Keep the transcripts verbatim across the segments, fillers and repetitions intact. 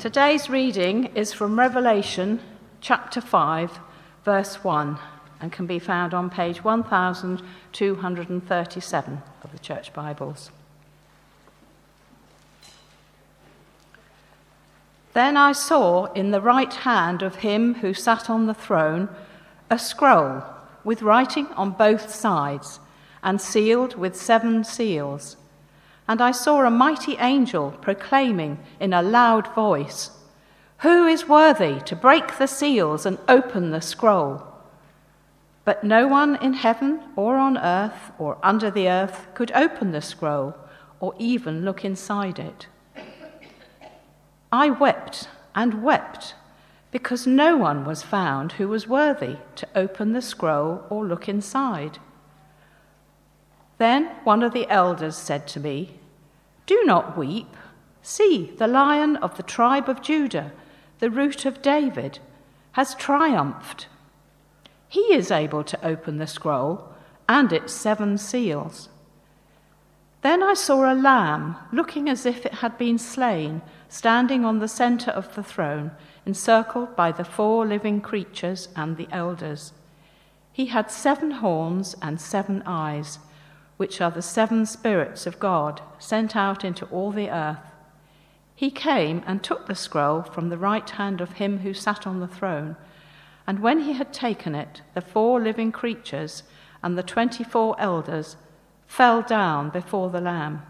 Today's reading is from Revelation chapter five, verse one, and can be found on page one thousand two hundred thirty-seven of the Church Bibles. Then I saw in the right hand of him who sat on the throne a scroll with writing on both sides and sealed with seven seals. And I saw a mighty angel proclaiming in a loud voice, "Who is worthy to break the seals and open the scroll?" But no one in heaven or on earth or under the earth could open the scroll or even look inside it. I wept and wept because no one was found who was worthy to open the scroll or look inside. Then one of the elders said to me, "Do not weep. See, the Lion of the tribe of Judah, the Root of David, has triumphed. He is able to open the scroll and its seven seals." Then I saw a lamb, looking as if it had been slain, standing on the center of the throne, encircled by the four living creatures and the elders. He had seven horns and seven eyes, which are the seven spirits of God sent out into all the earth. He came and took the scroll from the right hand of him who sat on the throne, and when he had taken it, the four living creatures and the twenty-four elders fell down before the Lamb.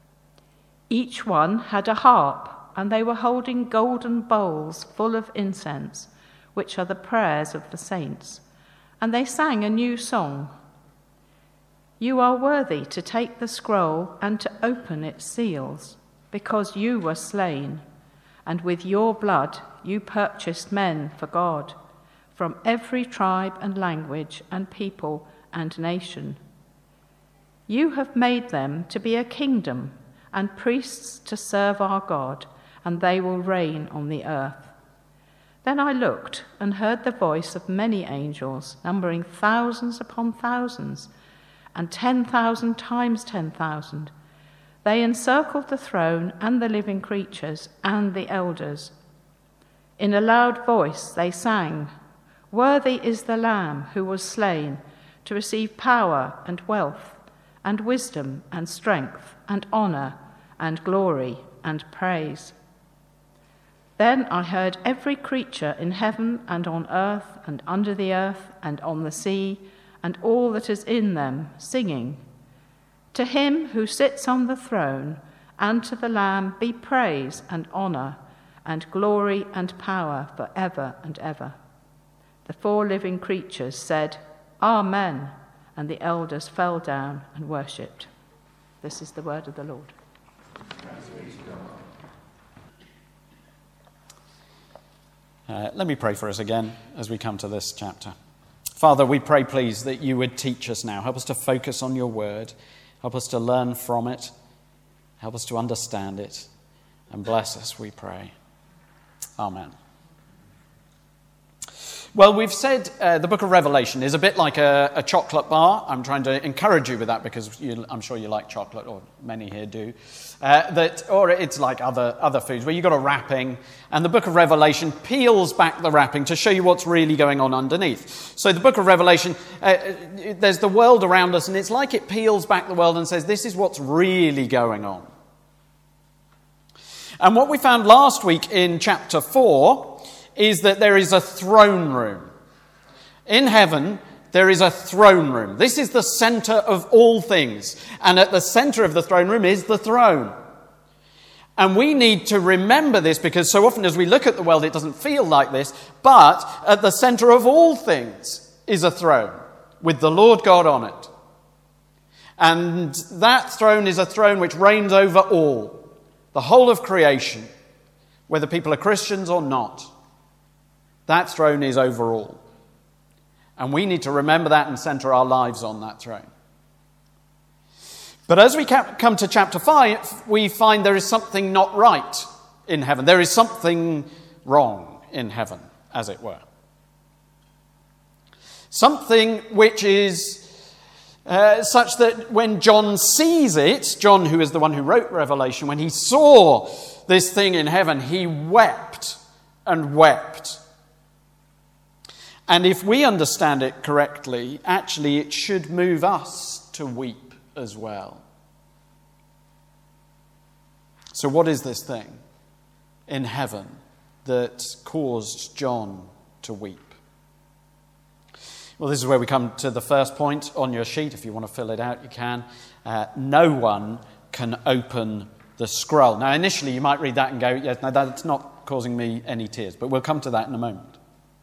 Each one had a harp, and they were holding golden bowls full of incense, which are the prayers of the saints, and they sang a new song. "You are worthy to take the scroll and to open its seals, because you were slain, and with your blood you purchased men for God, from every tribe and language and people and nation. You have made them to be a kingdom and priests to serve our God, and they will reign on the earth." Then I looked and heard the voice of many angels, numbering thousands upon thousands, and ten thousand times ten thousand. They encircled the throne and the living creatures and the elders. In a loud voice they sang, "Worthy is the Lamb who was slain to receive power and wealth and wisdom and strength and honor and glory and praise." Then I heard every creature in heaven and on earth and under the earth and on the sea and all that is in them, singing, "To him who sits on the throne and to the Lamb be praise and honor and glory and power forever and ever." The four living creatures said, "Amen," and the elders fell down and worshipped. This is the word of the Lord. Uh, let me pray for us again as we come to this chapter. Father, we pray, please, that you would teach us now. Help us to focus on your word. Help us to learn from it. Help us to understand it. And bless us, we pray. Amen. Well, we've said uh, the book of Revelation is a bit like a, a chocolate bar. I'm trying to encourage you with that because you, I'm sure you like chocolate, or many here do. Uh, that, or it's like other, other foods where you've got a wrapping, and the book of Revelation peels back the wrapping to show you what's really going on underneath. So the book of Revelation, uh, there's the world around us, and it's like it peels back the world and says, this is what's really going on. And what we found last week in chapter four is that there is a throne room. In heaven, there is a throne room. This is the center of all things. And at the center of the throne room is the throne. And we need to remember this because so often as we look at the world, it doesn't feel like this. But at the center of all things is a throne with the Lord God on it. And that throne is a throne which reigns over all, the whole of creation, whether people are Christians or not. That throne is over all. And we need to remember that and center our lives on that throne. But as we come to chapter five, we find there is something not right in heaven. There is something wrong in heaven, as it were. Something which is uh, such that when John sees it, John, who is the one who wrote Revelation, when he saw this thing in heaven, he wept and wept. And if we understand it correctly, actually it should move us to weep as well. So what is this thing in heaven that caused John to weep? Well, this is where we come to the first point on your sheet. If you want to fill it out, you can. Uh, no one can open the scroll. Now, initially you might read that and go, yes, no, that's not causing me any tears. But we'll come to that in a moment.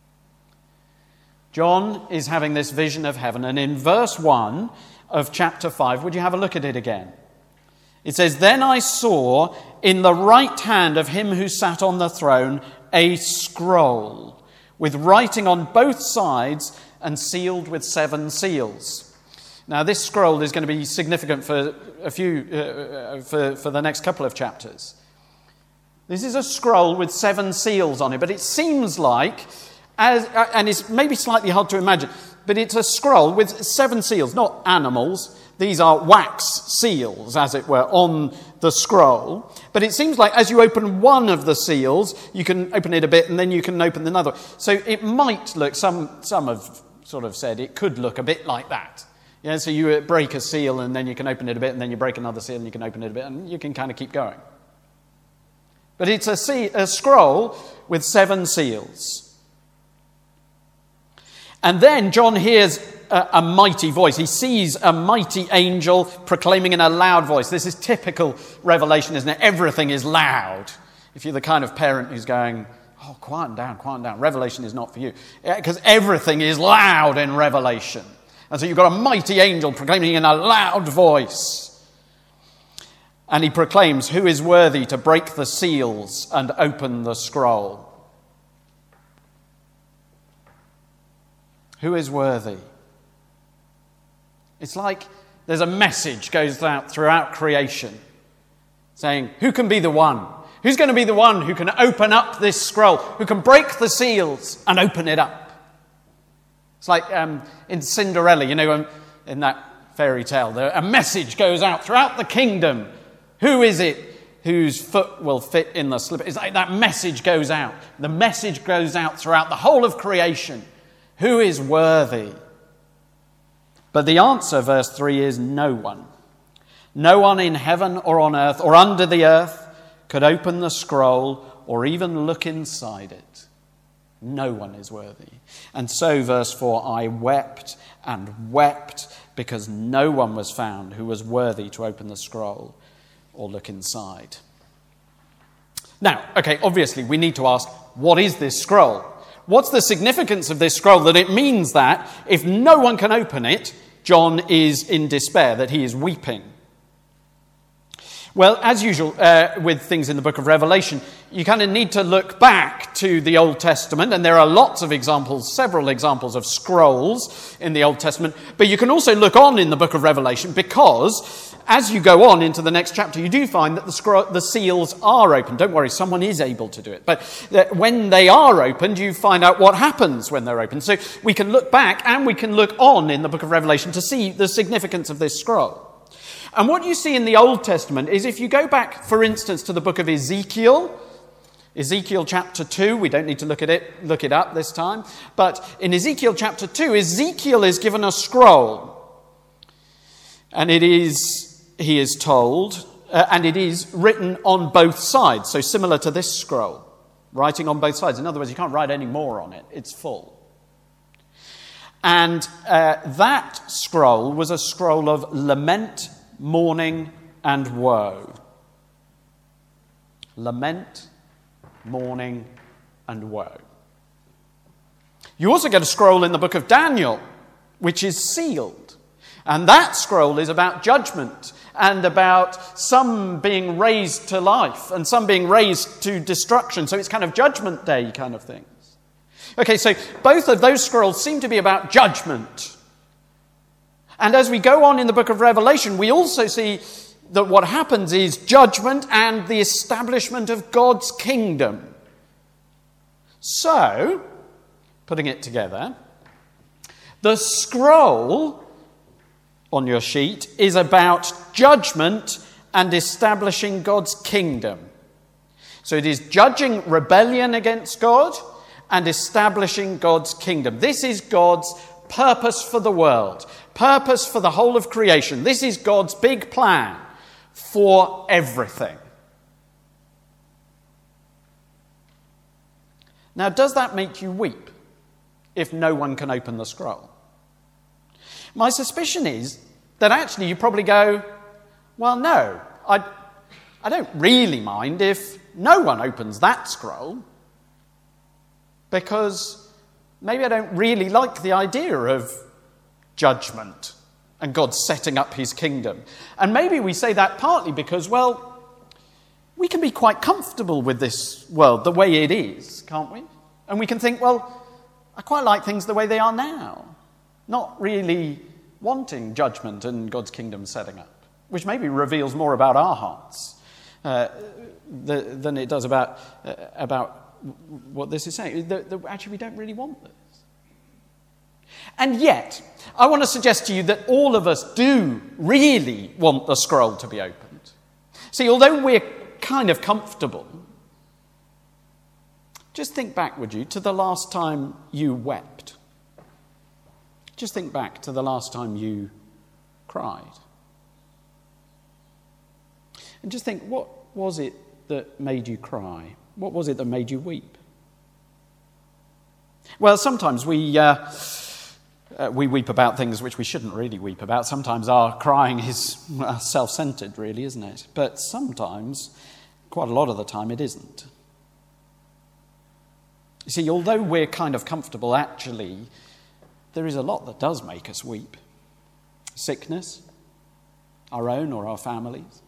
John is having this vision of heaven, and in verse one of chapter five, would you have a look at it again? It says, "Then I saw in the right hand of him who sat on the throne a scroll with writing on both sides and sealed with seven seals." Now, this scroll is going to be significant for a few uh, for, for the next couple of chapters. This is a scroll with seven seals on it, but it seems like, as, and it's maybe slightly hard to imagine, but it's a scroll with seven seals, not animals. These are wax seals, as it were, on the scroll. But it seems like as you open one of the seals, you can open it a bit and then you can open another. So it might look, some some have sort of said it could look a bit like that. Yeah, so you break a seal and then you can open it a bit and then you break another seal and you can open it a bit and you can kind of keep going. But it's a, sea, a scroll with seven seals. And then John hears a, a mighty voice. He sees a mighty angel proclaiming in a loud voice. This is typical Revelation, isn't it? Everything is loud. If you're the kind of parent who's going, oh, quieten down, quieten down. Revelation is not for you. Because everything is loud in Revelation. And so you've got a mighty angel proclaiming in a loud voice. And he proclaims, "Who is worthy to break the seals and open the scroll?" Who is worthy? It's like there's a message goes out throughout creation saying, who can be the one? Who's going to be the one who can open up this scroll? Who can break the seals and open it up? It's like um, in Cinderella, you know, um, in that fairy tale, there, a message goes out throughout the kingdom. Who is it whose foot will fit in the slipper? It's like that message goes out. The message goes out throughout the whole of creation. Who is worthy? But the answer, verse three, is no one. No one in heaven or on earth or under the earth could open the scroll or even look inside it. No one is worthy. And so, verse four, I wept and wept because no one was found who was worthy to open the scroll or look inside. Now, okay, obviously we need to ask, what is this scroll? What's the significance of this scroll? That it means that if no one can open it, John is in despair, that he is weeping. Well, as usual uh, with things in the book of Revelation, you kind of need to look back to the Old Testament, and there are lots of examples, several examples of scrolls in the Old Testament, but you can also look on in the book of Revelation, because as you go on into the next chapter, you do find that the, scroll, the seals are opened. Don't worry, someone is able to do it. But when they are opened, you find out what happens when they're opened. So we can look back and we can look on in the book of Revelation to see the significance of this scroll. And what you see in the Old Testament is if you go back, for instance, to the book of Ezekiel, Ezekiel chapter two, we don't need to look at it, look it up this time, but in Ezekiel chapter two, Ezekiel is given a scroll. And it is, he is told, uh, and it is written on both sides, so similar to this scroll, writing on both sides. In other words, you can't write any more on it, it's full. And uh, that scroll was a scroll of lament, mourning, and woe. Lament, mourning, and woe. You also get a scroll in the book of Daniel, which is sealed. And that scroll is about judgment and about some being raised to life and some being raised to destruction. So it's kind of judgment day kind of things. Okay, so both of those scrolls seem to be about judgment. And as we go on in the book of Revelation, we also see that what happens is judgment and the establishment of God's kingdom. So, putting it together, the scroll on your sheet is about judgment and establishing God's kingdom. So it is judging rebellion against God and establishing God's kingdom. This is God's purpose for the world, purpose for the whole of creation. This is God's big plan for everything. Now, does that make you weep if no one can open the scroll? My suspicion is that actually you probably go, well, no, I, I don't really mind if no one opens that scroll, because maybe I don't really like the idea of judgment and God setting up his kingdom. And maybe we say that partly because, well, we can be quite comfortable with this world the way it is, can't we? And we can think, well, I quite like things the way they are now, not really wanting judgment and God's kingdom setting up, which maybe reveals more about our hearts uh, the, than it does about, uh, about what this is saying. The, the, actually, we don't really want this. And yet, I want to suggest to you that all of us do really want the scroll to be opened. See, although we're kind of comfortable, just think back, would you, to the last time you wept. Just think back to the last time you cried. And just think, what was it that made you cry? What was it that made you weep? Well, sometimes we... Uh, Uh, we weep about things which we shouldn't really weep about. Sometimes our crying is uh, self-centered, really, isn't it? But sometimes, quite a lot of the time, it isn't. You see, although we're kind of comfortable, actually, there is a lot that does make us weep. Sickness, our own or our families,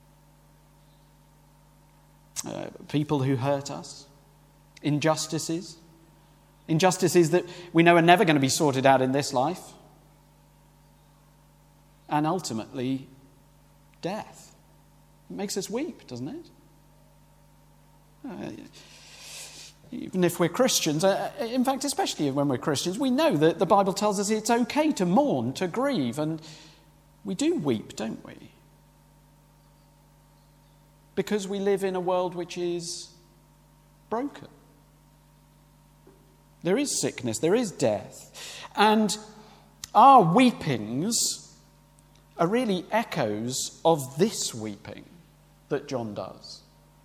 uh, people who hurt us, injustices, Injustices that we know are never going to be sorted out in this life. And ultimately, death. It makes us weep, doesn't it? Uh, even if we're Christians, uh, in fact, especially when we're Christians, we know that the Bible tells us it's okay to mourn, to grieve, and we do weep, don't we? Because we live in a world which is broken. There is sickness, there is death. And our weepings are really echoes of this weeping that John does.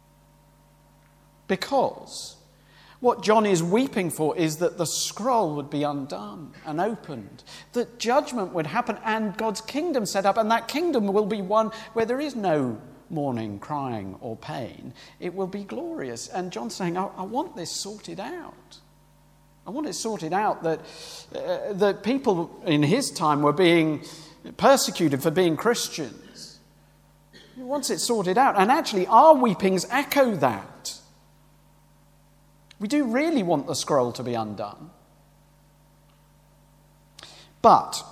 Because what John is weeping for is that the scroll would be undone and opened, that judgment would happen and God's kingdom set up, and that kingdom will be one where there is no mourning, crying, or pain. It will be glorious. And John's saying, I, I want this sorted out. I want it sorted out that, uh, that people in his time were being persecuted for being Christians. He wants it sorted out. And actually, our weepings echo that. We do really want the scroll to be undone. But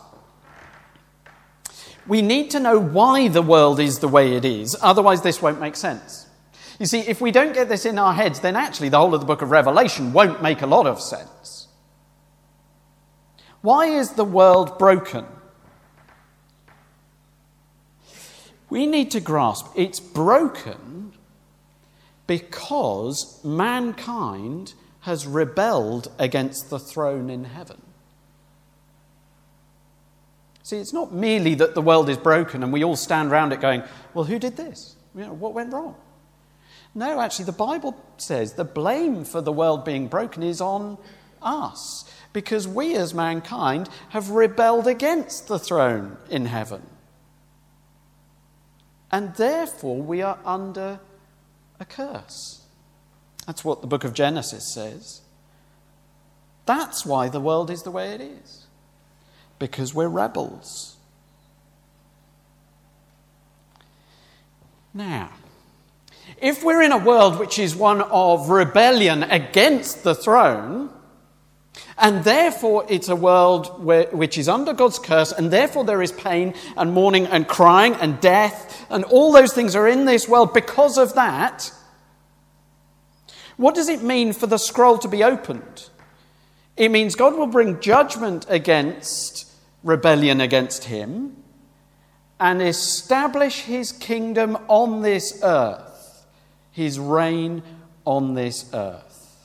we need to know why the world is the way it is. Otherwise, this won't make sense. You see, if we don't get this in our heads, then actually the whole of the book of Revelation won't make a lot of sense. Why is the world broken? We need to grasp it's broken because mankind has rebelled against the throne in heaven. See, it's not merely that the world is broken and we all stand around it going, well, who did this? You know, what went wrong? No, actually, the Bible says the blame for the world being broken is on us, because we as mankind have rebelled against the throne in heaven. And therefore, we are under a curse. That's what the book of Genesis says. That's why the world is the way it is, because we're rebels. Now, if we're in a world which is one of rebellion against the throne, and therefore it's a world where, which is under God's curse, and therefore there is pain and mourning and crying and death, and all those things are in this world because of that, what does it mean for the scroll to be opened? It means God will bring judgment against rebellion against him and establish his kingdom on this earth his reign on this earth.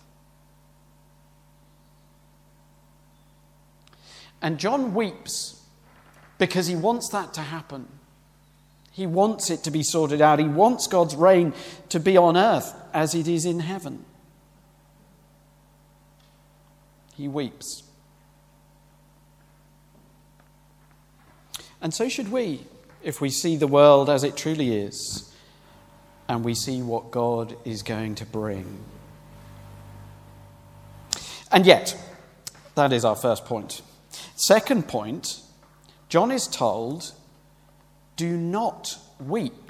And John weeps because he wants that to happen. He wants it to be sorted out. He wants God's reign to be on earth as it is in heaven. He weeps. And so should we, if we see the world as it truly is, and we see what God is going to bring. And yet, that is our first point. Second point, John is told, do not weep.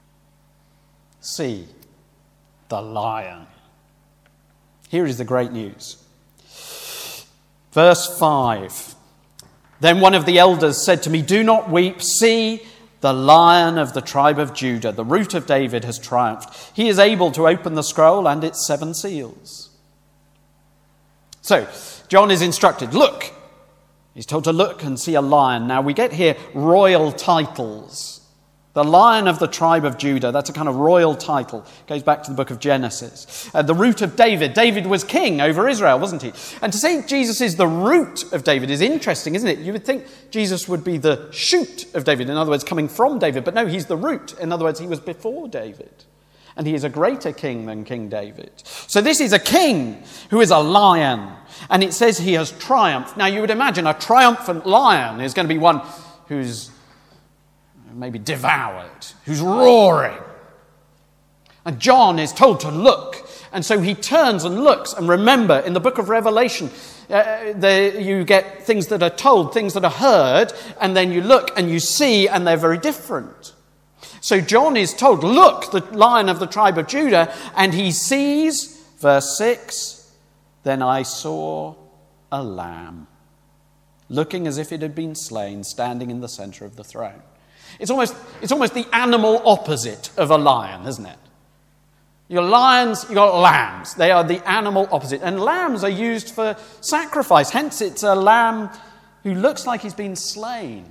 See the lion. Here is the great news. Verse five. Then one of the elders said to me, do not weep. See, the Lion of the tribe of Judah, the Root of David, has triumphed. He is able to open the scroll and its seven seals. So, John is instructed, look. He's told to look and see a lion. Now, we get here royal titles. The Lion of the tribe of Judah, that's a kind of royal title. Goes back to the book of Genesis. Uh, the Root of David. David was king over Israel, wasn't he? And to say Jesus is the root of David is interesting, isn't it? You would think Jesus would be the shoot of David, in other words, coming from David. But no, he's the root. In other words, he was before David. And he is a greater king than King David. So this is a king who is a lion. And it says he has triumphed. Now, you would imagine a triumphant lion is going to be one who's maybe devoured, who's roaring. And John is told to look. And so he turns and looks. And remember, in the book of Revelation, uh, there you get things that are told, things that are heard, and then you look and you see, and they're very different. So John is told, look, the Lion of the tribe of Judah, and he sees, verse six, then I saw a lamb, looking as if it had been slain, standing in the center of the throne. It's almost, it's almost the animal opposite of a lion, isn't it? You've got lions, you've got lambs. They are the animal opposite. And lambs are used for sacrifice. Hence, it's a lamb who looks like he's been slain.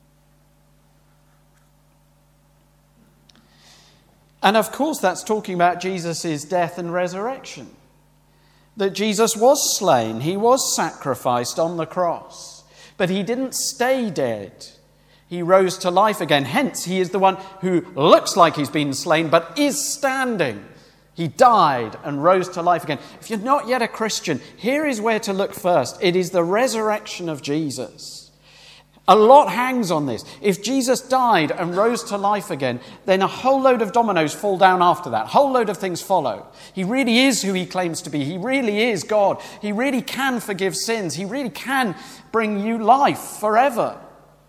And of course, that's talking about Jesus' death and resurrection. That Jesus was slain. He was sacrificed on the cross. But he didn't stay dead. He rose to life again. Hence, he is the one who looks like he's been slain, but is standing. He died and rose to life again. If you're not yet a Christian, here is where to look first. It is the resurrection of Jesus. A lot hangs on this. If Jesus died and rose to life again, then a whole load of dominoes fall down after that. A whole load of things follow. He really is who he claims to be. He really is God. He really can forgive sins. He really can bring you life forever.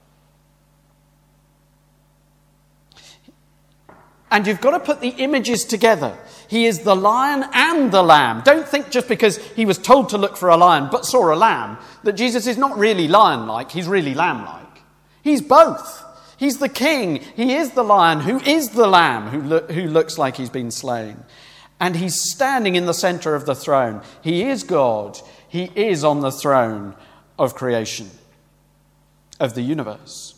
And you've got to put the images together. He is the lion and the lamb. Don't think just because he was told to look for a lion but saw a lamb that Jesus is not really lion-like, he's really lamb-like. He's both. He's the king. He is the lion who is the lamb who, lo- who looks like he's been slain. And he's standing in the center of the throne. He is God. He is on the throne of creation, of the universe.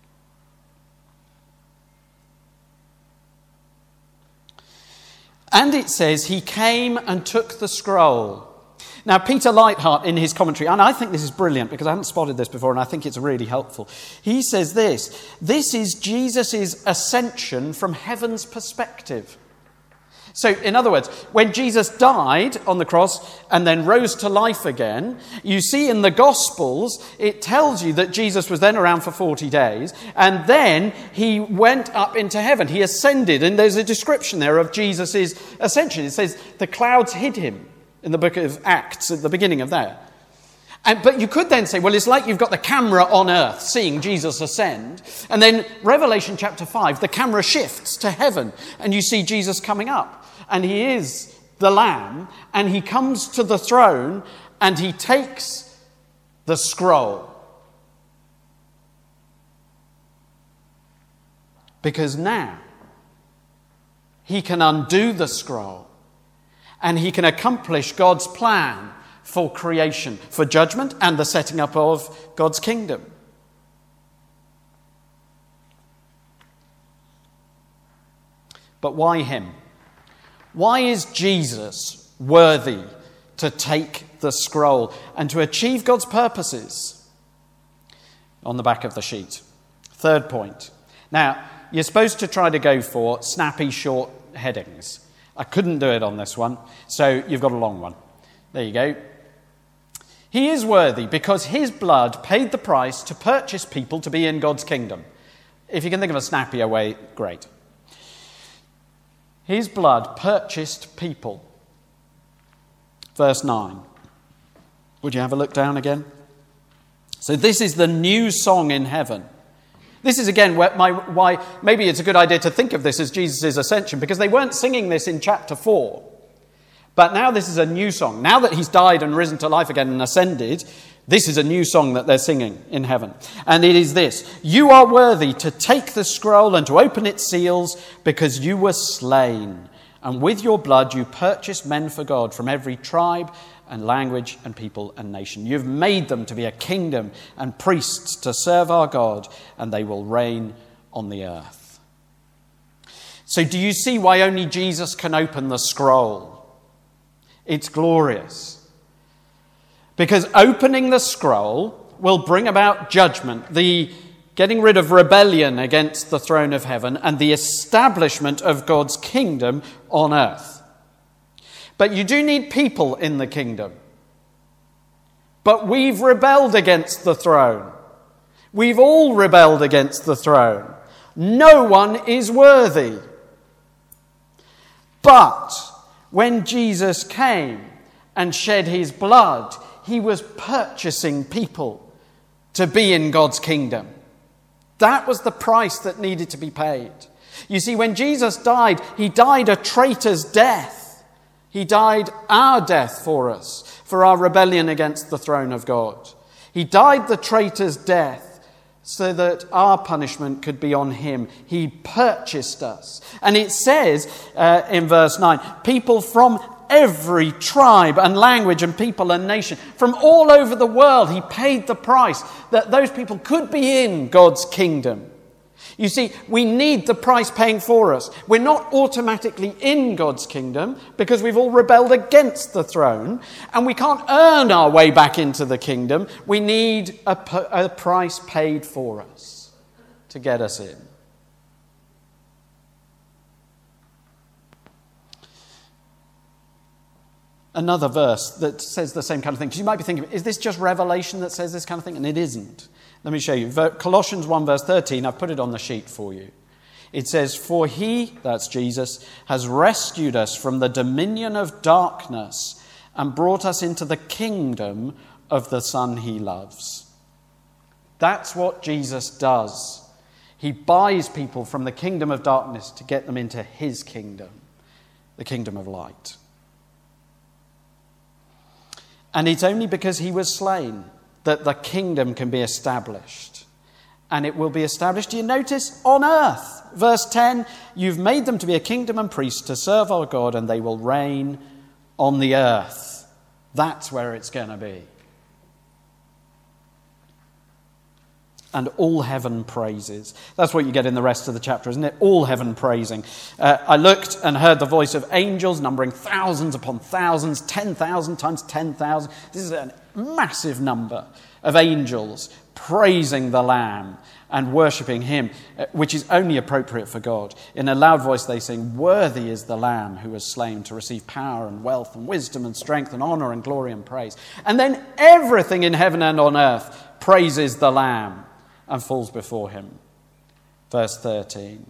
And it says, he came and took the scroll. Now, Peter Lightheart, in his commentary, and I think this is brilliant because I haven't spotted this before and I think it's really helpful. He says this, this is Jesus' ascension from heaven's perspective. So, in other words, when Jesus died on the cross and then rose to life again, you see in the Gospels, it tells you that Jesus was then around for forty days, and then he went up into heaven. He ascended, and there's a description there of Jesus' ascension. It says the clouds hid him in the book of Acts at the beginning of that. And, but you could then say, well, it's like you've got the camera on earth seeing Jesus ascend, and then Revelation chapter five, the camera shifts to heaven, and you see Jesus coming up. And he is the Lamb, and he comes to the throne, and he takes the scroll. Because now he can undo the scroll, and he can accomplish God's plan for creation, for judgment, and the setting up of God's kingdom. But why him? Why is Jesus worthy to take the scroll and to achieve God's purposes? On the back of the sheet. Third point. Now, you're supposed to try to go for snappy, short headings. I couldn't do it on this one, so you've got a long one. There you go. He is worthy because his blood paid the price to purchase people to be in God's kingdom. If you can think of a snappier way, great. His blood purchased people. Verse nine. Would you have a look down again? So this is the new song in heaven. This is again where my, why maybe it's a good idea to think of this as Jesus' ascension, because they weren't singing this in chapter four. But now this is a new song. Now that he's died and risen to life again and ascended, this is a new song that they're singing in heaven. And it is this: you are worthy to take the scroll and to open its seals, because you were slain. And with your blood you purchased men for God from every tribe and language and people and nation. You've made them to be a kingdom and priests to serve our God, and they will reign on the earth. So do you see why only Jesus can open the scroll? It's glorious. Because opening the scroll will bring about judgment, the getting rid of rebellion against the throne of heaven, and the establishment of God's kingdom on earth. But you do need people in the kingdom. But we've rebelled against the throne. We've all rebelled against the throne. No one is worthy. But when Jesus came and shed his blood, he was purchasing people to be in God's kingdom. That was the price that needed to be paid. You see, when Jesus died, he died a traitor's death. He died our death for us, for our rebellion against the throne of God. He died the traitor's death so that our punishment could be on him. He purchased us. And it says uh, in verse nine, people from every tribe and language and people and nation, from all over the world, he paid the price that those people could be in God's kingdom. You see, we need the price paying for us. We're not automatically in God's kingdom because we've all rebelled against the throne, and we can't earn our way back into the kingdom. We need a, a price paid for us to get us in. Another verse that says the same kind of thing. Because you might be thinking, is this just Revelation that says this kind of thing? And it isn't. Let me show you. Colossians one verse thirteen, I've put it on the sheet for you. It says, for he, that's Jesus, has rescued us from the dominion of darkness and brought us into the kingdom of the Son he loves. That's what Jesus does. He buys people from the kingdom of darkness to get them into his kingdom, the kingdom of light. And it's only because he was slain that the kingdom can be established. And it will be established, do you notice, on earth. Verse ten, you've made them to be a kingdom and priests to serve our God, and they will reign on the earth. That's where it's going to be. And all heaven praises. That's what you get in the rest of the chapter, isn't it? All heaven praising. Uh, I looked and heard the voice of angels numbering thousands upon thousands, ten thousand times ten thousand. This is a massive number of angels praising the Lamb and worshipping him, which is only appropriate for God. In a loud voice they sing, worthy is the Lamb who was slain to receive power and wealth and wisdom and strength and honor and glory and praise. And then everything in heaven and on earth praises the Lamb and falls before him. Verse thirteen.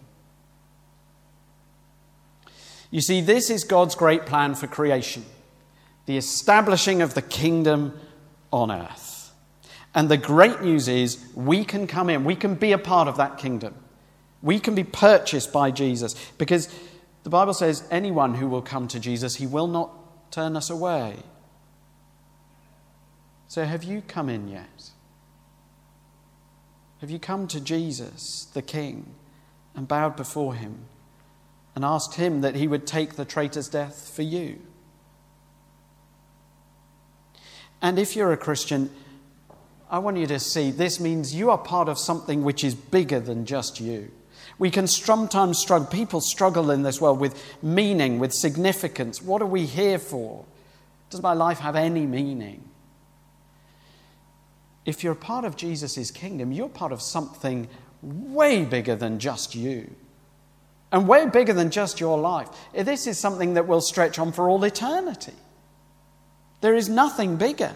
You see, this is God's great plan for creation, the establishing of the kingdom on earth. And the great news is we can come in, we can be a part of that kingdom. We can be purchased by Jesus, because the Bible says anyone who will come to Jesus, he will not turn us away. So have you come in yet? Have you come to Jesus, the King, and bowed before him and asked him that he would take the traitor's death for you? And if you're a Christian, I want you to see this means you are part of something which is bigger than just you. We can sometimes struggle, people struggle in this world with meaning, with significance. What are we here for? Does my life have any meaning? If you're part of Jesus' kingdom, you're part of something way bigger than just you. And way bigger than just your life. This is something that will stretch on for all eternity. There is nothing bigger.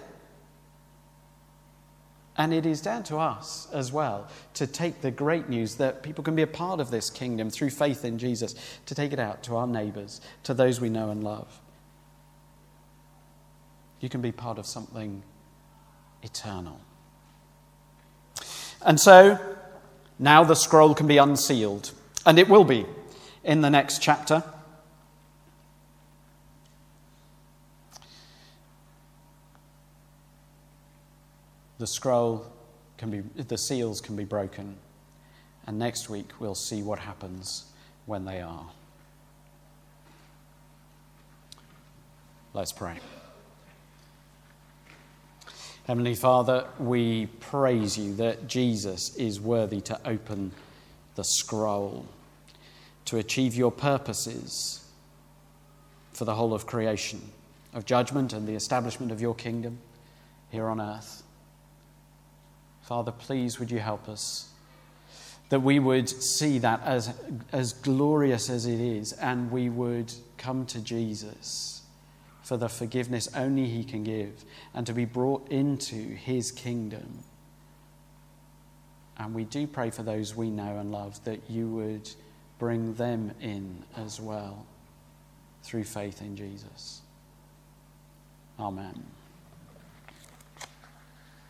And it is down to us as well to take the great news that people can be a part of this kingdom through faith in Jesus, to take it out to our neighbours, to those we know and love. You can be part of something eternal. And so, now the scroll can be unsealed. And it will be in the next chapter. The scroll can be, the seals can be broken. And next week we'll see what happens when they are. Let's pray. Heavenly Father, we praise you that Jesus is worthy to open the scroll, to achieve your purposes for the whole of creation, of judgment and the establishment of your kingdom here on earth. Father, please would you help us that we would see that as, as glorious as it is, and we would come to Jesus for the forgiveness only he can give, and to be brought into his kingdom. And we do pray for those we know and love, that you would bring them in as well through faith in Jesus. Amen.